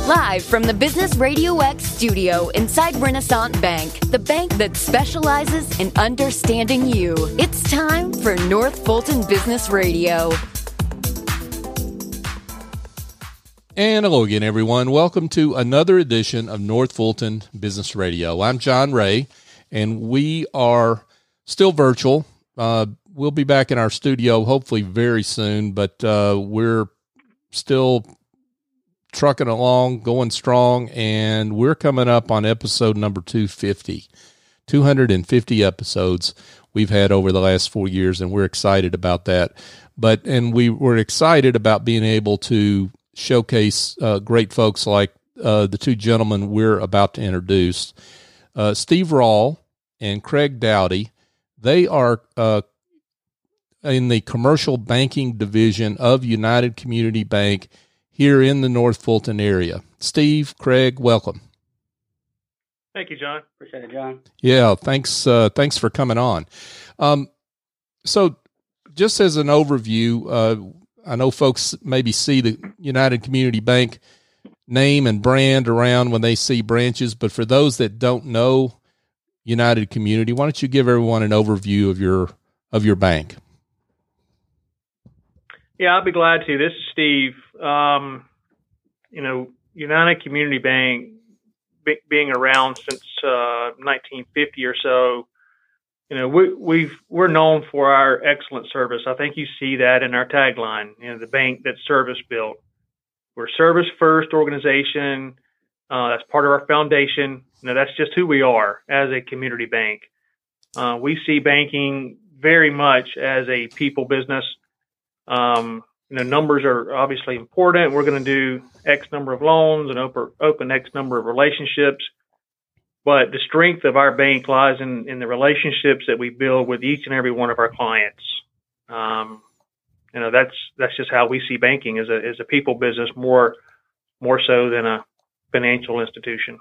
Live from the Business Radio X studio inside Renaissance Bank, the bank that specializes in understanding you. It's time for North Fulton Business Radio. And hello again, everyone. Welcome to another edition of North Fulton Business Radio. I'm John Ray, and we are still virtual. We'll be back in our studio hopefully very soon, but we're still trucking along, going strong, and we're coming up on episode number 250. 250 episodes we've had over the last 4 years, and we're excited about that. And we were excited about being able to showcase great folks like the two gentlemen we're about to introduce. Steve Rawl and Craig Dowdy. They are in the commercial banking division of United Community Bank here in the North Fulton area. Steve, Craig, welcome. Thank you, John. Appreciate it, John. Yeah, thanks for coming on. So just as an overview, I know folks maybe see the United Community Bank name and brand around when they see branches, but for those that don't know United Community, why don't you give everyone an overview of your bank? Yeah, I'll be glad to. This is Steve. United Community Bank, being around since 1950 or so, we're known for our excellent service. I think you see that in our tagline, the bank that's service built. We're a service first organization. That's part of our foundation. That's just who we are as a community bank. We see banking very much as a people business. Numbers are obviously important. We're going to do X number of loans and open X number of relationships. But the strength of our bank lies in the relationships that we build with each and every one of our clients. That's just how we see banking as a people business more so than a financial institution.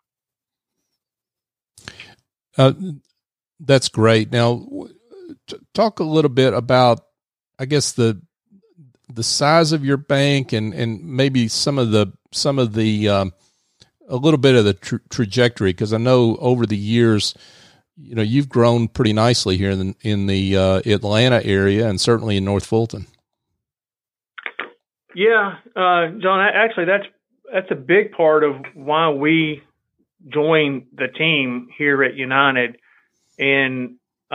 That's great. Now, talk a little bit about, I guess, the size of your bank and maybe some of the a little bit of the trajectory, because I know over the years, you've grown pretty nicely here in the Atlanta area and certainly in North Fulton. Yeah, John, actually that's a big part of why we joined the team here at United. And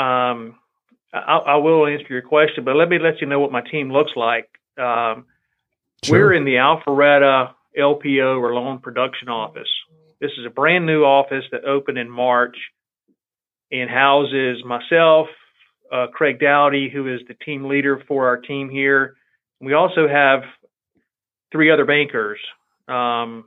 I will answer your question, but let me let you know what my team looks like. Sure. We're in the Alpharetta LPO or loan production office. This is a brand new office that opened in March and houses myself, Craig Dowdy, who is the team leader for our team here. We also have three other bankers, Robert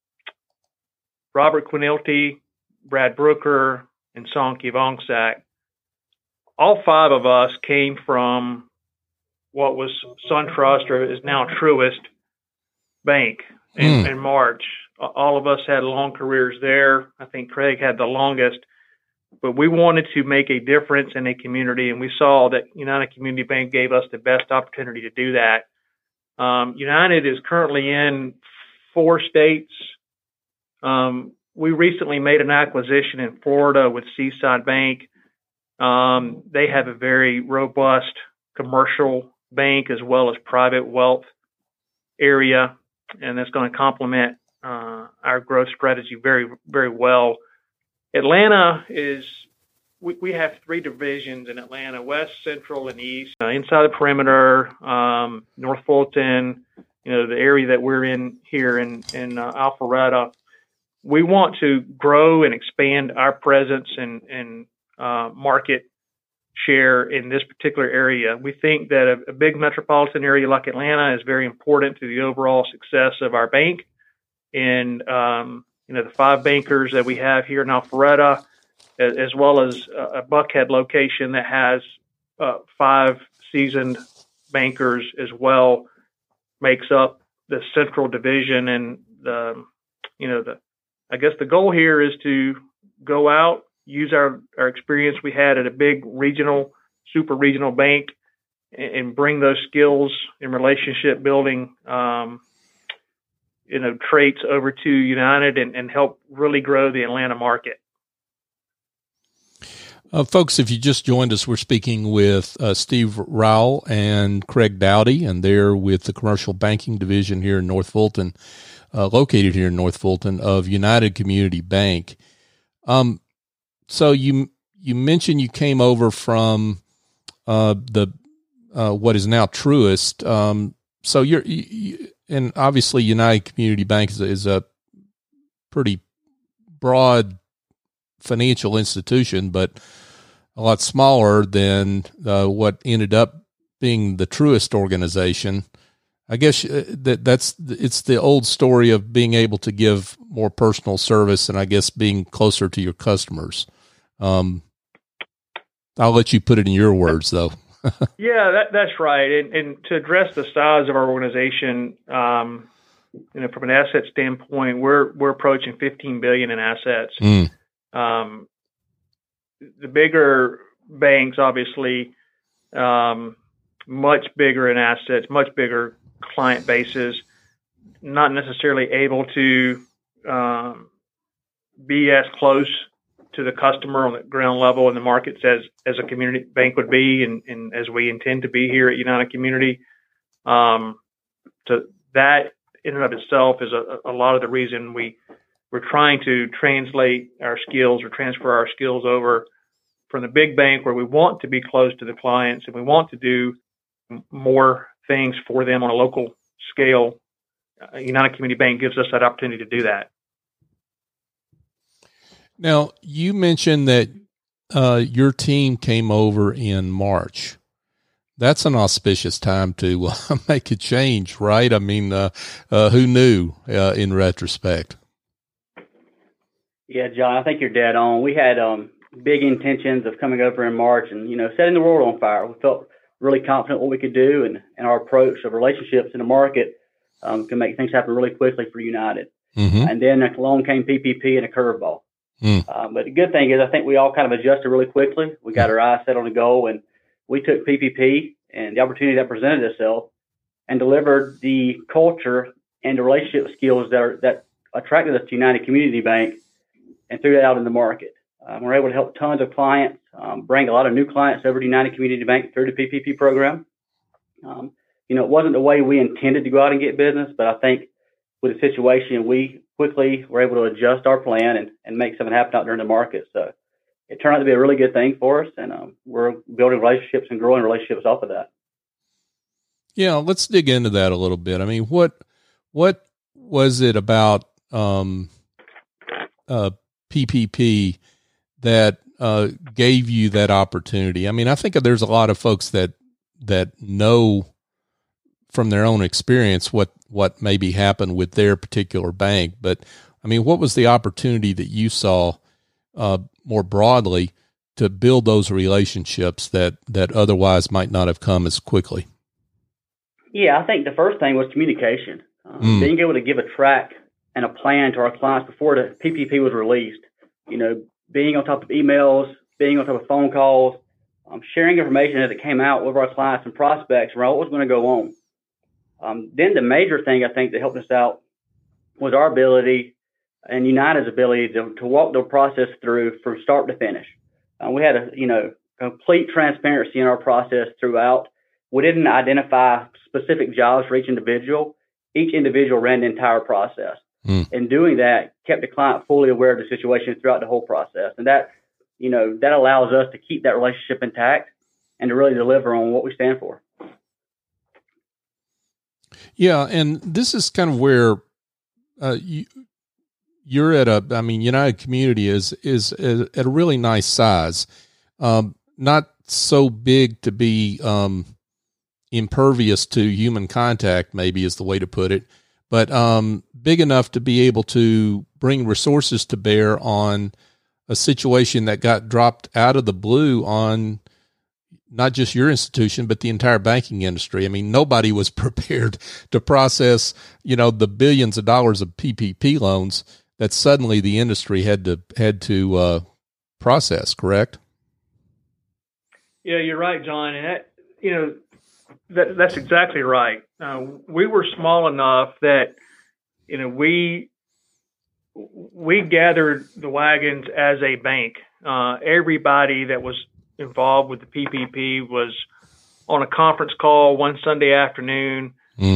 Quinilty, Brad Brooker, and Sonky Vongsak. All five of us came from what was SunTrust, or is now Truist Bank in March. All of us had long careers there. I think Craig had the longest, but we wanted to make a difference in a community, and we saw that United Community Bank gave us the best opportunity to do that. United is currently in 4 states. We recently made an acquisition in Florida with Seaside Bank. They have a very robust commercial bank as well as private wealth area, and that's going to complement our growth strategy very, very well. Atlanta is, we have 3 divisions in Atlanta: West, Central, and East. Inside the perimeter, North Fulton, the area that we're in here in Alpharetta. We want to grow and expand our presence and market share in this particular area. We think that a big metropolitan area like Atlanta is very important to the overall success of our bank. And, the 5 bankers that we have here in Alpharetta, as well as a Buckhead location that has 5 seasoned bankers as well, makes up the central division. And I guess the goal here is to go out, use our experience we had at a big regional, super regional bank, and bring those skills in relationship building traits over to United and help really grow the Atlanta market. Folks, if you just joined us, we're speaking with Steve Rowell and Craig Dowdy, and they're with the Commercial Banking Division here in North Fulton, located here in North Fulton of United Community Bank. So you mentioned you came over from what is now Truist. So and obviously United Community Bank is a pretty broad financial institution, but a lot smaller than what ended up being the Truist organization. I guess it's the old story of being able to give more personal service, and I guess being closer to your customers. I'll let you put it in your words, though. Yeah, that's right. And to address the size of our organization, from an asset standpoint, we're approaching $15 billion in assets. The bigger banks, obviously, much bigger in assets, much bigger client bases, not necessarily able to be as close to the customer on the ground level in the markets as a community bank would be, and as we intend to be here at United Community. So that in and of itself is a lot of the reason we're trying to translate our skills or transfer our skills over from the big bank, where we want to be close to the clients and we want to do more things for them on a local scale. United Community Bank gives us that opportunity to do that. Now, you mentioned that your team came over in March. That's an auspicious time to make a change, right? I mean, who knew in retrospect? Yeah, John, I think you're dead on. We had big intentions of coming over in March and, setting the world on fire. We felt really confident what we could do, and our approach of relationships in the market can make things happen really quickly for United. Mm-hmm. And then along came PPP and a curveball. But the good thing is I think we all kind of adjusted really quickly. We got our eyes set on a goal, and we took PPP and the opportunity that presented itself and delivered the culture and the relationship skills that attracted us to United Community Bank and threw that out in the market. We're able to help tons of clients, bring a lot of new clients over to United Community Bank through the PPP program. It wasn't the way we intended to go out and get business, but I think with the situation, we quickly were able to adjust our plan and make something happen out there in the market. So it turned out to be a really good thing for us, and we're building relationships and growing relationships off of that. Yeah, let's dig into that a little bit. I mean, what was it about PPP that gave you that opportunity? I mean, I think there's a lot of folks that know from their own experience what maybe happened with their particular bank. But I mean, what was the opportunity that you saw more broadly to build those relationships that otherwise might not have come as quickly? Yeah, I think the first thing was communication. Being able to give a track and a plan to our clients before the PPP was released. Being on top of emails, being on top of phone calls, sharing information as it came out with our clients and prospects around what was going to go on. Then the major thing I think that helped us out was our ability and United's ability to walk the process through from start to finish. We had a complete transparency in our process throughout. We didn't identify specific jobs for each individual. Each individual ran the entire process. And doing that kept the client fully aware of the situation throughout the whole process. And that allows us to keep that relationship intact and to really deliver on what we stand for. Yeah. And this is kind of where you're at United Community is at a really nice size. Not so big to be impervious to human contact, maybe is the way to put it, but big enough to be able to bring resources to bear on a situation that got dropped out of the blue on not just your institution, but the entire banking industry. I mean, nobody was prepared to process, the billions of dollars of PPP loans that suddenly the industry had to process, correct? Yeah, you're right, John. And that's exactly right. We were small enough that we gathered the wagons as a bank. Everybody that was involved with the PPP was on a conference call one Sunday afternoon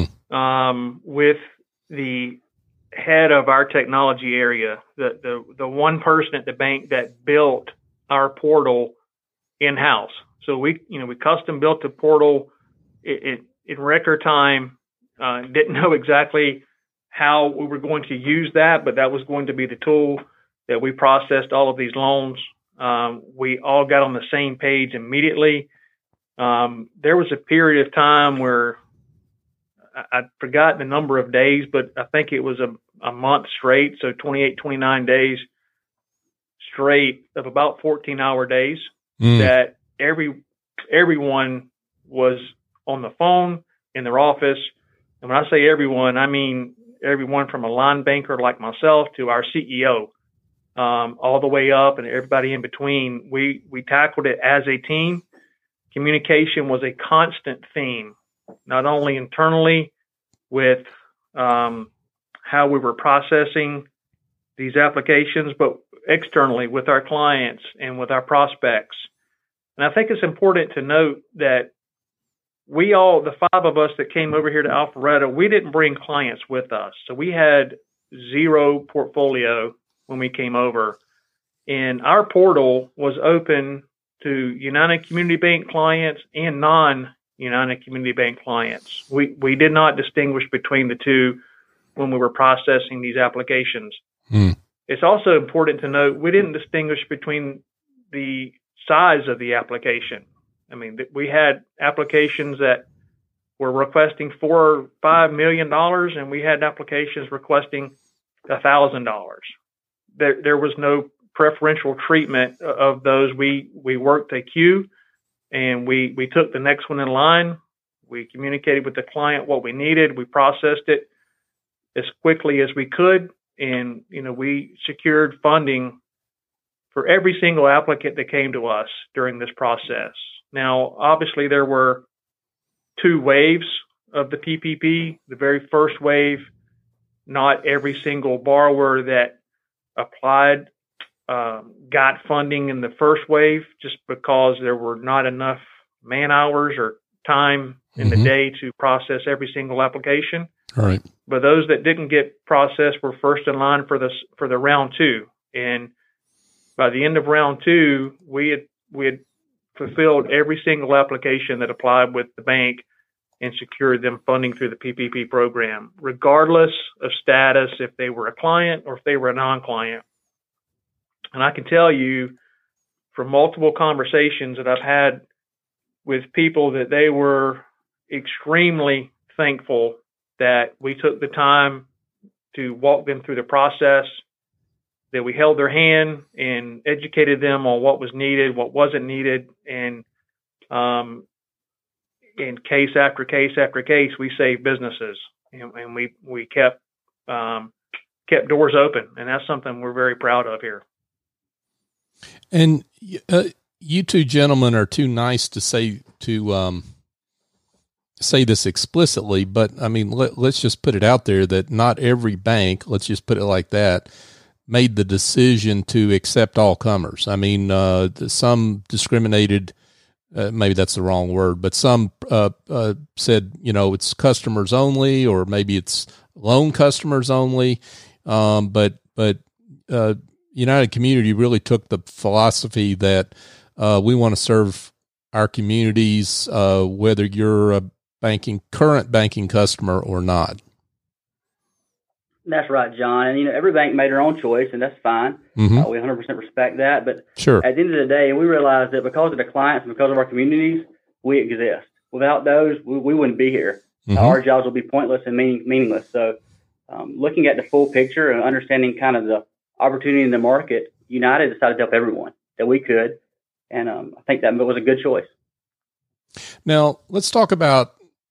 with the head of our technology area, the one person at the bank that built our portal in-house. So we custom built the portal in record time. Didn't know exactly how we were going to use that, but that was going to be the tool that we processed all of these loans. We all got on the same page immediately. There was a period of time where I forgot the number of days, but I think it was a month straight. So 28, 29 days straight of about 14-hour days that everyone was on the phone in their office. And when I say everyone, I mean everyone from a line banker like myself to our CEO, all the way up and everybody in between. We tackled it as a team. Communication was a constant theme, not only internally with how we were processing these applications, but externally with our clients and with our prospects. And I think it's important to note that the 5 of us that came over here to Alpharetta, we didn't bring clients with us. So we had 0 portfolio when we came over. And our portal was open to United Community Bank clients and non-United Community Bank clients. We did not distinguish between the two when we were processing these applications. It's also important to note we didn't distinguish between the size of the application. I mean, we had applications that were requesting $4 or $5 million, and we had applications requesting $1,000. There was no preferential treatment of those. We worked a queue, and we took the next one in line. We communicated with the client what we needed. We processed it as quickly as we could, and we secured funding for every single applicant that came to us during this process. Now, obviously, there were 2 waves of the PPP. The very first wave, not every single borrower that applied got funding in the first wave just because there were not enough man hours or time in the day to process every single application. All right. But those that didn't get processed were first in line for the round 2. And by the end of round 2, we had fulfilled every single application that applied with the bank and secured them funding through the PPP program, regardless of status, if they were a client or if they were a non-client. And I can tell you from multiple conversations that I've had with people that they were extremely thankful that we took the time to walk them through the process, that we held their hand and educated them on what was needed, what wasn't needed. And in case after case after case, we saved businesses, and we kept doors open. And that's something we're very proud of here. And you 2 gentlemen are too nice to say this explicitly, but I mean, let's just put it out there that not every bank, let's just put it like that, made the decision to accept all comers. I mean, some discriminated, maybe that's the wrong word, but some said, it's customers only, or maybe it's loan customers only. But United Community really took the philosophy that we want to serve our communities, whether you're a current banking customer or not. That's right, John. And, every bank made their own choice, and that's fine. We 100% respect that. But sure, at the end of the day, we realize that because of the clients and because of our communities, we exist. Without those, we wouldn't be here. Our jobs will be pointless and meaningless. So looking at the full picture and understanding kind of the opportunity in the market, United decided to help everyone that we could. And I think that was a good choice. Now, let's talk about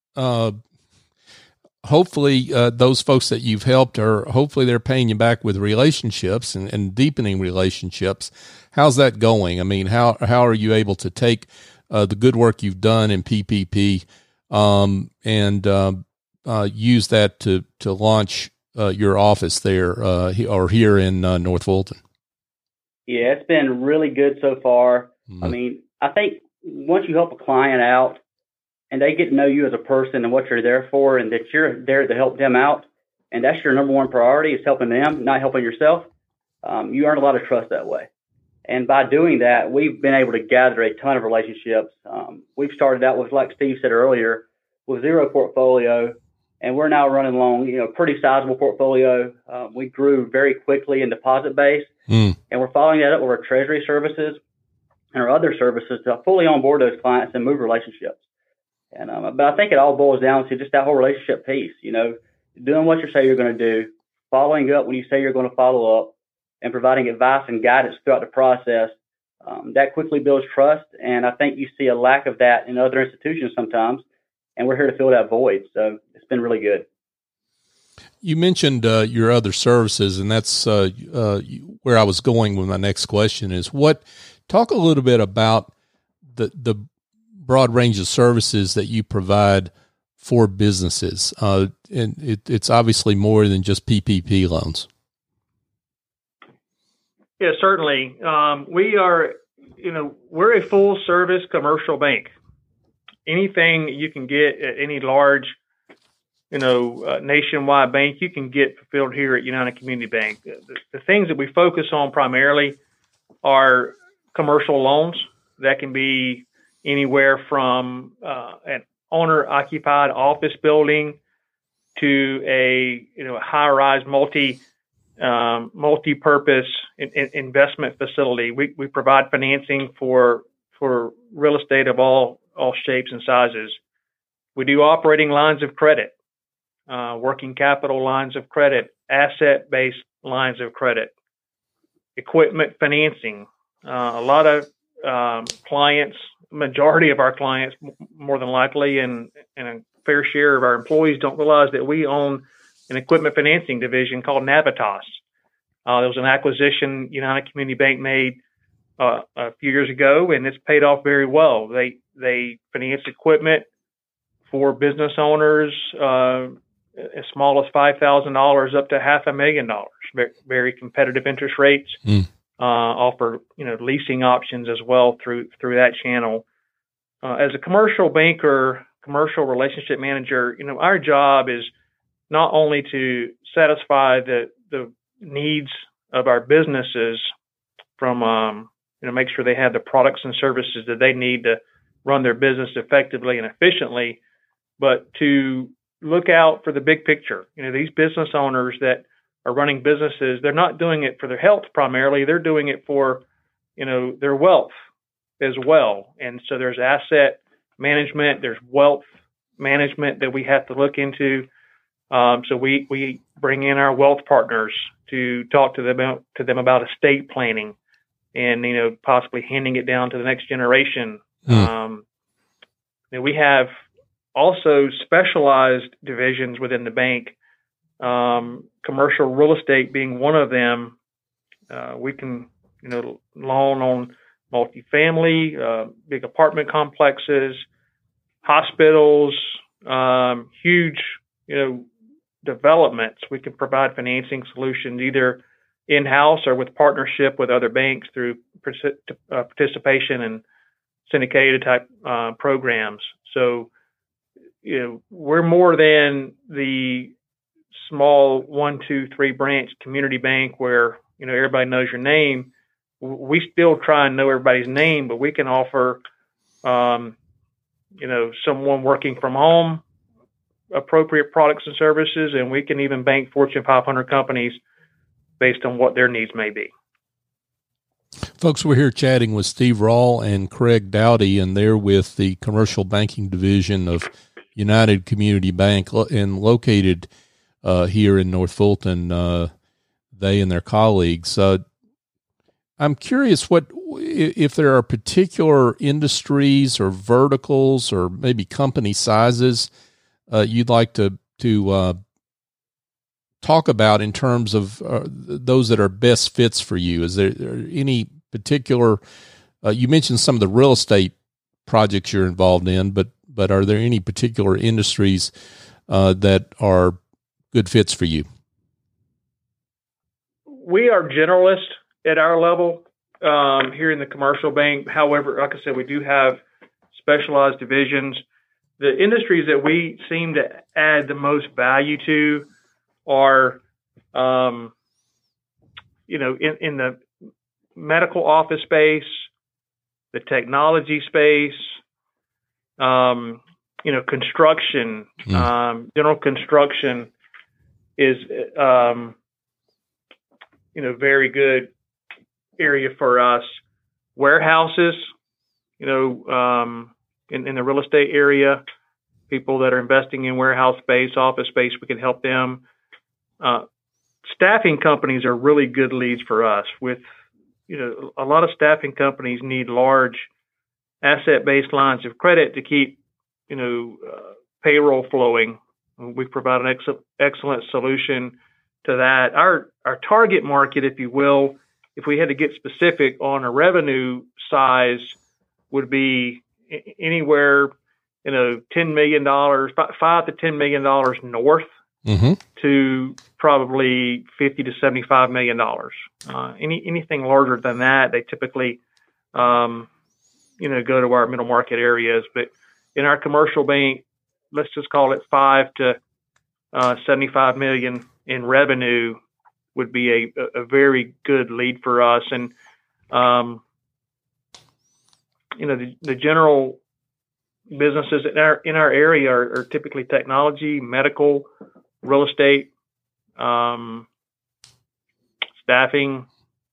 hopefully those folks that you've helped, or hopefully they're paying you back with relationships and deepening relationships. How's that going? I mean, how are you able to take the good work you've done in PPP and use that to launch your office there or here in North Fulton? Yeah, it's been really good so far. Mm-hmm. I mean, I think once you help a client out and they get to know you as a person and what you're there for and that you're there to help them out, and that's your number one priority is helping them, not helping yourself, you earn a lot of trust that way. And by doing that, we've been able to gather a ton of relationships. We've started out with, like Steve said earlier, with zero portfolio, and we're now running along, pretty sizable portfolio. We grew very quickly in deposit base, and we're following that up with our treasury services and our other services to fully onboard those clients and move relationships. And but I think it all boils down to just that whole relationship piece, doing what you say you're going to do, following up when you say you're going to follow up, and providing advice and guidance throughout the process. That quickly builds trust, and I think you see a lack of that in other institutions sometimes, and we're here to fill that void. So it's been really good. You mentioned your other services, and that's where I was going with my next question is talk a little bit about the broad range of services that you provide for businesses. And it's obviously more than just PPP loans. Yeah, certainly. We are, we're a full service commercial bank. Anything you can get at any large, nationwide bank, you can get fulfilled here at United Community Bank. The things that we focus on primarily are commercial loans that can be anywhere from an owner-occupied office building to a high-rise multi-purpose investment facility. We provide financing for real estate of all shapes and sizes. We do operating lines of credit, working capital lines of credit, asset-based lines of credit, equipment financing. A lot of clients, majority of our clients, more than likely, and a fair share of our employees don't realize that we own an equipment financing division called Navitas. There was an acquisition United Community Bank made a few years ago, and it's paid off very well. They finance equipment for business owners as small as $5,000 up to $500,000. Very competitive interest rates. Offer leasing options as well through that channel. As a commercial banker, commercial relationship manager, our job is not only to satisfy the needs of our businesses from make sure they have the products and services that they need to run their business effectively and efficiently, but to look out for the big picture. These business owners that are running businesses, they're not doing it for their health primarily. They're doing it for, their wealth as well. And so there's asset management, there's wealth management that we have to look into. So we bring in our wealth partners to talk to them about estate planning and, possibly handing it down to the next generation. We have also specialized divisions within the bank, commercial real estate being one of them. We can, loan on multifamily, big apartment complexes, hospitals, huge, developments. We can provide financing solutions either in-house or with partnership with other banks through participation in syndicated type programs. So, we're more than the small 1, 2, 3 branch community bank where, everybody knows your name. We still try and know everybody's name, but we can offer, someone working from home appropriate products and services, and we can even bank Fortune 500 companies based on what their needs may be. Folks, we're here chatting with Steve Rawl and Craig Dowdy, and they're with the Commercial Banking Division of United Community Bank and located here in North Fulton, they and their colleagues. I'm curious if there are particular industries or verticals or maybe company sizes you'd like to talk about in terms of those that are best fits for you. Is there any particular, you mentioned some of the real estate projects you're involved in, but are there any particular industries that are good fits for you? we are generalists at our level here in the commercial bank. However, like I said, we do have specialized divisions. The industries that we seem to add the most value to are, in the medical office space, the technology space, construction, general construction is, very good area for us. Warehouses, in the real estate area, people that are investing in warehouse space, office space, we can help them. Staffing companies are really good leads for us. With, a lot of staffing companies need large asset-based lines of credit to keep, payroll flowing. We provide an excellent solution to that. Our target market, if you will, if we had to get specific on a revenue size, would be anywhere, $10 million, about $5 to $10 million north to probably $50 to $75 million. Anything larger than that, they typically, go to our middle market areas. But in our commercial bank, let's just call it $5 to $75 million in revenue would be a very good lead for us. And, the general businesses in our area are typically technology, medical, real estate, staffing.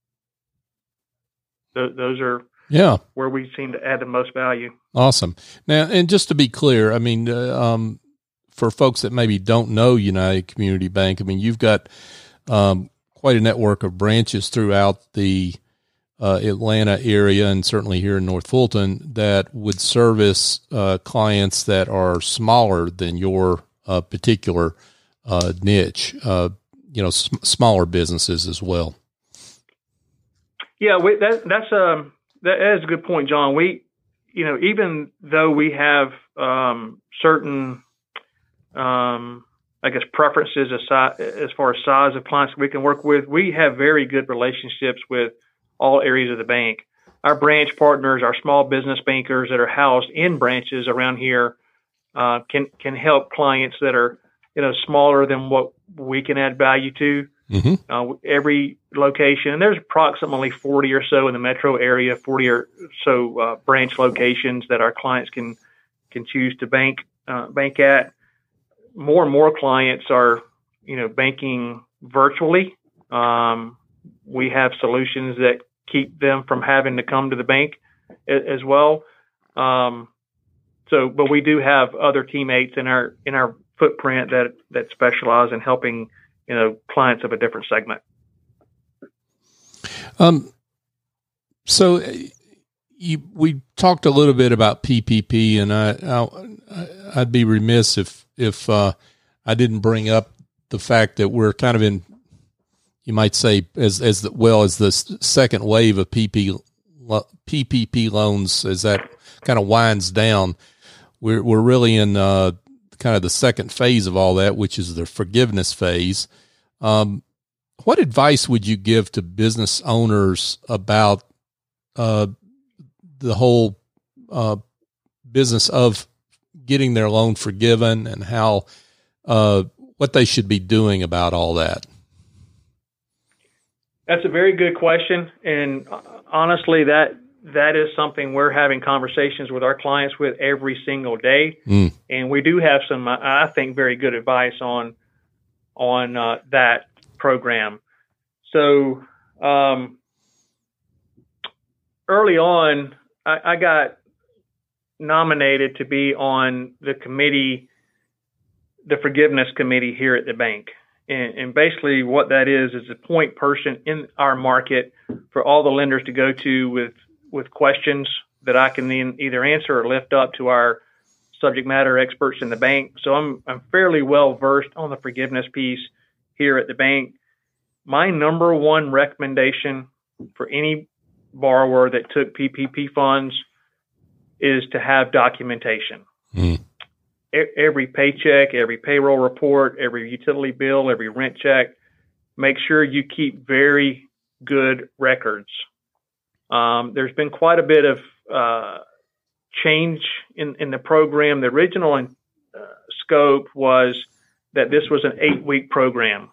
Those are where we seem to add the most value. Awesome. Now, and just to be clear, I mean, for folks that maybe don't know United Community Bank, I mean, you've got quite a network of branches throughout the Atlanta area and certainly here in North Fulton that would service clients that are smaller than your particular niche, smaller businesses as well. Yeah, that is a good point, John. We, even though we have certain, preferences as far as size of clients we can work with, we have very good relationships with all areas of the bank. Our branch partners, our small business bankers that are housed in branches around here, can help clients that are, smaller than what we can add value to. Every location, and there's approximately 40 or so in the metro area, 40 or so branch locations that our clients can choose to bank at. More and more clients are, banking virtually. We have solutions that keep them from having to come to the bank as well. But we do have other teammates in our footprint that specialize in helping, clients of a different segment. So we talked a little bit about PPP, and I'd be remiss if I didn't bring up the fact that we're kind of in, you might say, as the second wave of PPP loans, as that kind of winds down. We're really in kind of the second phase of all that, which is the forgiveness phase. What advice would you give to business owners about the whole business of getting their loan forgiven and how what they should be doing about all that? That's a very good question, and honestly, that is something we're having conversations with our clients with every single day. And we do have some, I think, very good advice on that program. So early on, I got nominated to be on the committee, the forgiveness committee here at the bank. And basically what that is a point person in our market for all the lenders to go to with questions that I can then either answer or lift up to our subject matter experts in the bank. So I'm fairly well versed on the forgiveness piece here at the bank. My number one recommendation for any borrower that took PPP funds is to have documentation. Every paycheck, every payroll report, every utility bill, every rent check make sure you keep very good records. There's been quite a bit of change in the program. The original scope was that this was an 8-week program.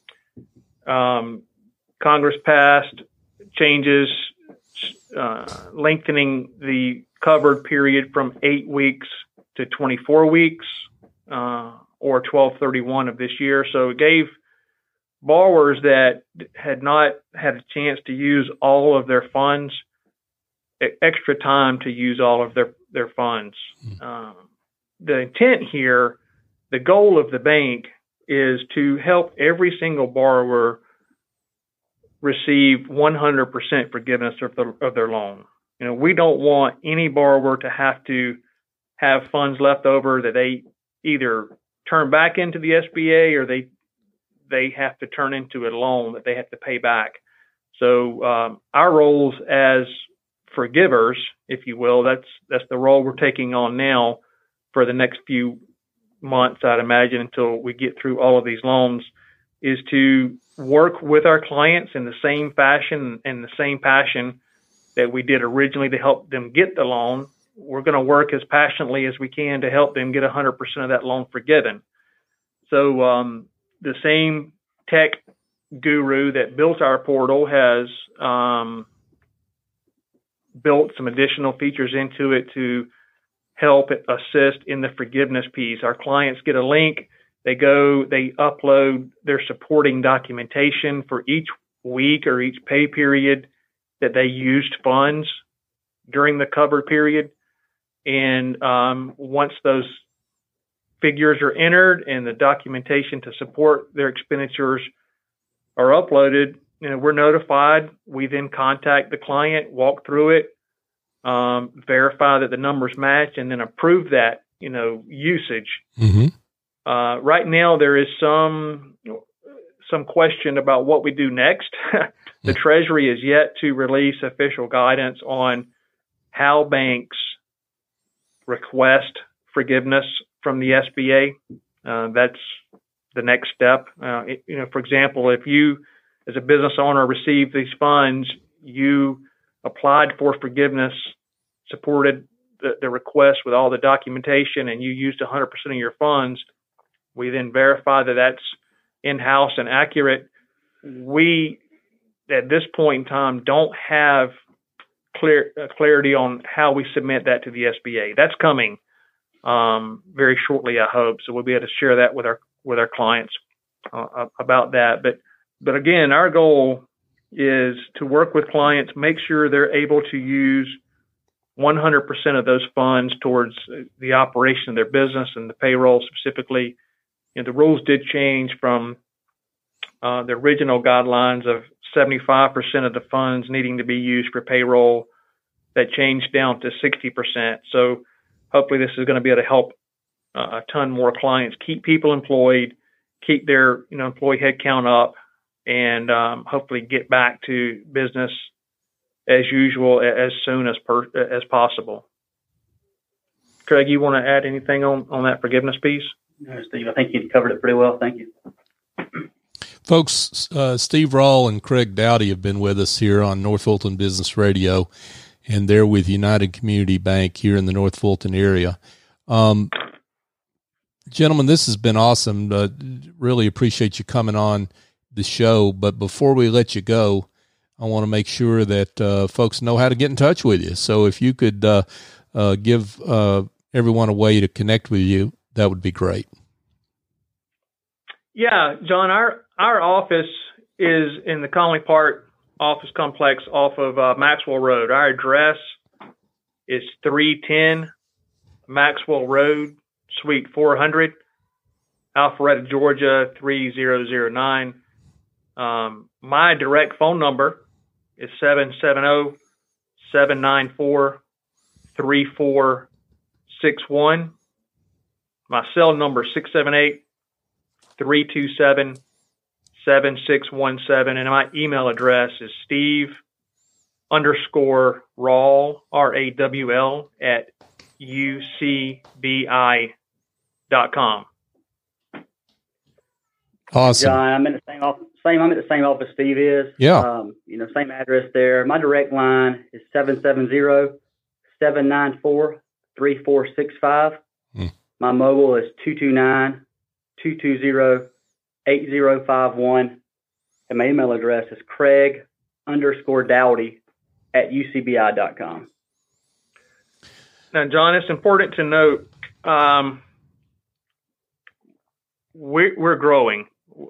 Congress passed changes lengthening the covered period from 8 weeks to 24 weeks or 12/31 of this year. So it gave borrowers that had not had a chance to use all of their funds extra time to use all of their funds. The intent here, the goal of the bank, is to help every single borrower receive 100% forgiveness of their loan. We don't want any borrower to have to have funds left over that they either turn back into the SBA or they have to turn into a loan that they have to pay back. So our roles as forgivers, if you will, that's the role we're taking on now for the next few months, I'd imagine, until we get through all of these loans, is to work with our clients in the same fashion and the same passion that we did originally to help them get the loan. We're going to work as passionately as we can to help them get 100% of that loan forgiven. So the same tech guru that built our portal has built some additional features into it to help assist in the forgiveness piece. Our clients get a link. They upload their supporting documentation for each week or each pay period that they used funds during the covered period. And once those figures are entered and the documentation to support their expenditures are uploaded, we're notified. We then contact the client, walk through it, verify that the numbers match, and then approve that, usage. Mm-hmm. Right now, there is some question about what we do next. The Treasury is yet to release official guidance on how banks request forgiveness from the SBA. That's the next step. For example, if you, as a business owner, receive these funds, you applied for forgiveness, supported the request with all the documentation, and you used 100% of your funds, we then verify that that's in-house and accurate. We, at this point in time, don't have clarity on how we submit that to the SBA. That's coming very shortly, I hope. So we'll be able to share that with our clients about that. But again, our goal is to work with clients, make sure they're able to use 100% of those funds towards the operation of their business and the payroll specifically. The rules did change from the original guidelines of 75% of the funds needing to be used for payroll. That changed down to 60%. So hopefully this is going to be able to help a ton more clients keep people employed, keep their employee headcount up, and hopefully get back to business as usual as soon as possible. Craig, you want to add anything on that forgiveness piece? No, Steve, I think you covered it pretty well. Thank you. Folks, Steve Rawl and Craig Dowdy have been with us here on North Fulton Business Radio, and they're with United Community Bank here in the North Fulton area. Gentlemen, this has been awesome. Really appreciate you coming on the show. But before we let you go, I want to make sure that folks know how to get in touch with you. So if you could give everyone a way to connect with you, that would be great. Yeah, John, our office is in the Conley Park office complex off of Maxwell Road. Our address is 310 Maxwell Road, Suite 400, Alpharetta, Georgia, 3009. My direct phone number is 770-794-3461. My cell number is 678-327-7617. And my email address is Steve_Rawl, RAWL, at UCBI.com. Awesome. John, I'm in the Same. I'm at the same office Steve is. Yeah. Same address there. My direct line is 770-794-3465. My mobile is 229-220-8051. And my email address is Craig_Dowdy@ucbi.com. Now, John, it's important to note we're growing.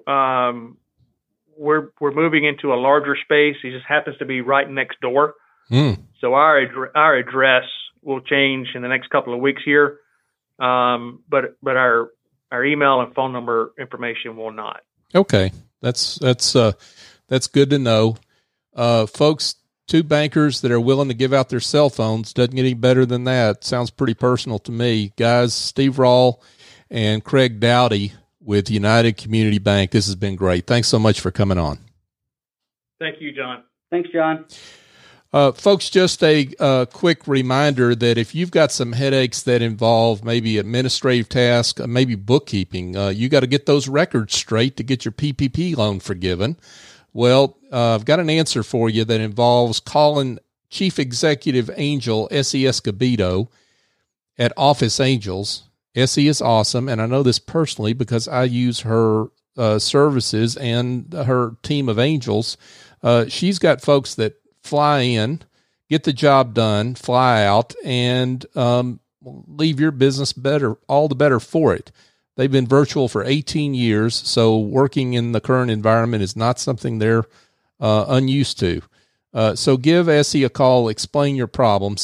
We're moving into a larger space. It just happens to be right next door. So our address will change in the next couple of weeks here, but our email and phone number information will not. Okay, that's good to know, folks. Two bankers that are willing to give out their cell phones. Doesn't get any better than that. Sounds pretty personal to me. Guys, Steve Rawl and Craig Dowdy with United Community Bank. This has been great. Thanks so much for coming on. Thank you, John. Thanks, John. Folks, just a quick reminder that if you've got some headaches that involve maybe administrative tasks, maybe bookkeeping, you got to get those records straight to get your PPP loan forgiven. Well, I've got an answer for you that involves calling Chief Executive Angel, Essie Escobedo, at Office Angels. Essie is awesome, and I know this personally because I use her services and her team of angels. She's got folks that fly in, get the job done, fly out, and leave your business better, all the better for it. They've been virtual for 18 years, so working in the current environment is not something they're unused to. So give Essie a call, explain your problem,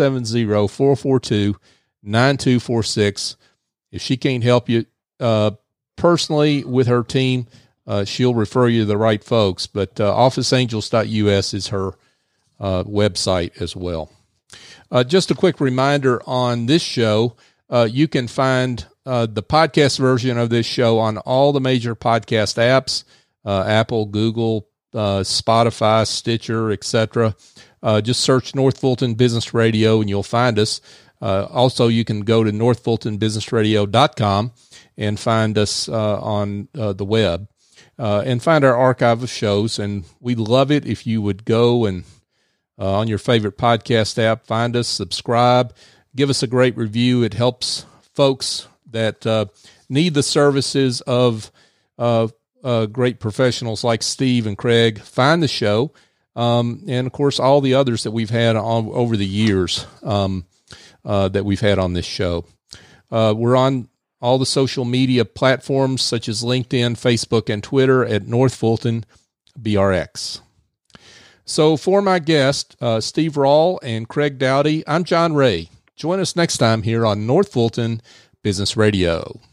770-442-9246. If she can't help you personally with her team, she'll refer you to the right folks. But officeangels.us is her website as well. Just a quick reminder on this show, you can find the podcast version of this show on all the major podcast apps, Apple, Google, Spotify, Stitcher, etc. Just search North Fulton Business Radio and you'll find us. Also, you can go to northfultonbusinessradio.com and find us on the web and find our archive of shows. And we'd love it if you would go and on your favorite podcast app, find us, subscribe, give us a great review. It helps folks that need the services of great professionals like Steve and Craig find the show, and of course all the others that we've had over the years that we've had on this show. We're on all the social media platforms such as LinkedIn, Facebook, and Twitter at North Fulton BRX. So for my guest, Steve Rawl and Craig Dowdy, I'm John Ray. Join us next time here on North Fulton Business Radio.